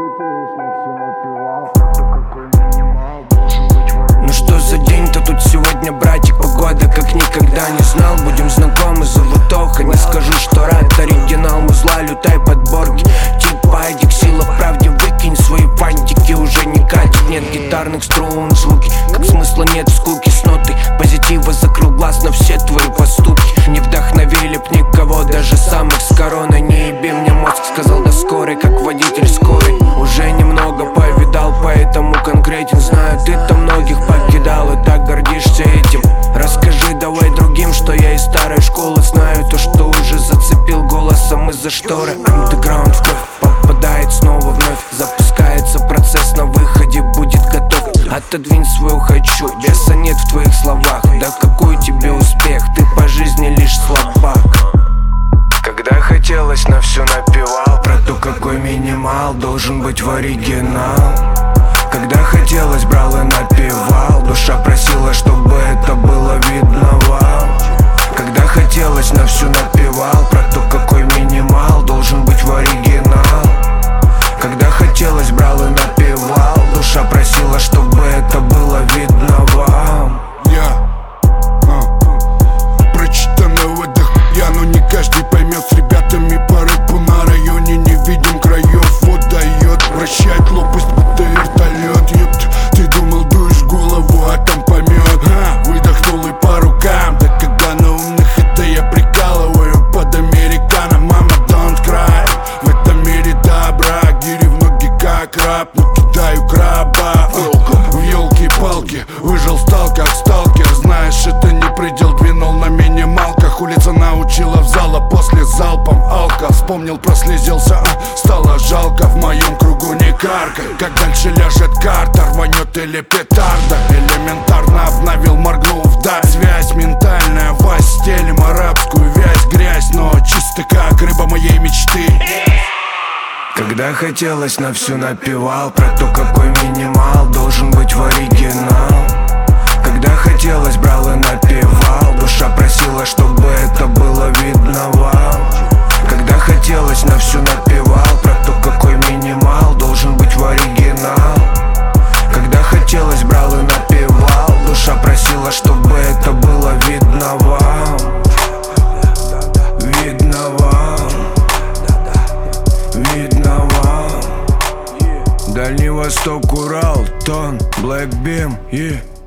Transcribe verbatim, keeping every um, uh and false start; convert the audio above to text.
Ну что за день-то тут сегодня, братик? Погода как никогда не знал. Будем знакомы, зовут Оха. Не скажу, что рад, оригинал музла, лютай подборки. Типа Айдик, сила в правде, выкинь свои фантики. Уже не катит, нет гитарных струн, звуки. Как смысла нет в скуке с нотой позитива. Закрыл глаз на все твои поступки. Не вдохновили б никого, даже самых с короной. Не еби мне мозг, сказал до скорой, как водитель скорой. Уже немного повидал, поэтому конкретен. Знаю, ты-то многих покидал и так гордишься этим. Расскажи давай другим, что я из старой школы. Знаю то, что уже зацепил голосом из-за шторы. Андеграунд вновь попадает снова вновь. Запускается процесс, на выходе будет готов. Отодвинь свою хочу, веса нет в твоих словах. Да какой тебе успех, ты по жизни лишь слабак. Когда хотелось, на все напевал про то, какой минимал должен быть в оригинал. Когда хотелось, брал и напевал. Душа просила, чтобы это было видно вам. Когда хотелось, на всю напевал про то, какой минимал должен быть в оригинал. Когда хотелось, брал и напевал. Душа просила, чтобы это было видно вам. Я uh, прочитанного дохуя, но не каждый поймет. С ребятами по рэпу на районе не видим краев. Вот дает, вращает лопасть, будто вертолет. Ёпт, ты думал, дуешь голову, а там помет. а, Выдохнул и по рукам. Да когда на умных это я прикалываю под американо. Мама, don't cry. В этом мире добра, гири в ноги как раб. Но кидаю краба в елки-палки. Выжил, стал как сталкер. Знаешь, это не предел, двинул на минималках. Улица научила в зала после залпом алка. Вспомнил, прослезился, а стало жалко. В моем кругу не каркай. Как дальше ляжет карта, рванет или петарда. Элементарно обновил, моргнул вдаль. Связь ментальная, постелим арабскую вязь. Грязь, но чисто как рыба моей мечты. Когда хотелось, на всю напевал про то, какой минимал должен быть в оригинал. Когда хотелось, брал и напевал. Душа просила, чтобы это было видно вам. Когда хотелось, на всю напевал про то, какой минимал должен быть в оригинал. Когда хотелось, брал и напевал. Душа просила, чтобы это было видно вам. Видно вам. Видно вам. Дальний Восток, Урал, Тон, Black Beam, yeah.